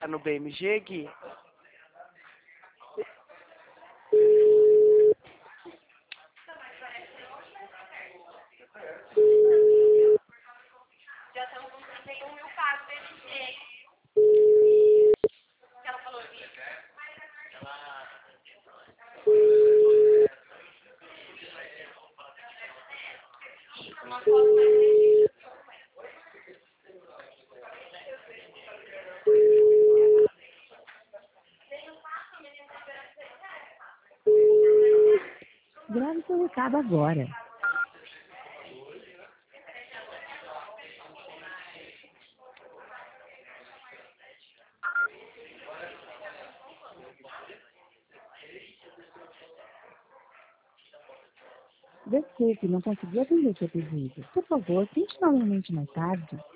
Tá no BMG, Gui? Já estamos com 31 mil casos BMG. Que ela falou aqui. Eu não posso mais registro. Grave seu recado agora. Desculpe, não consegui atender seu pedido. Por favor, tente novamente mais tarde.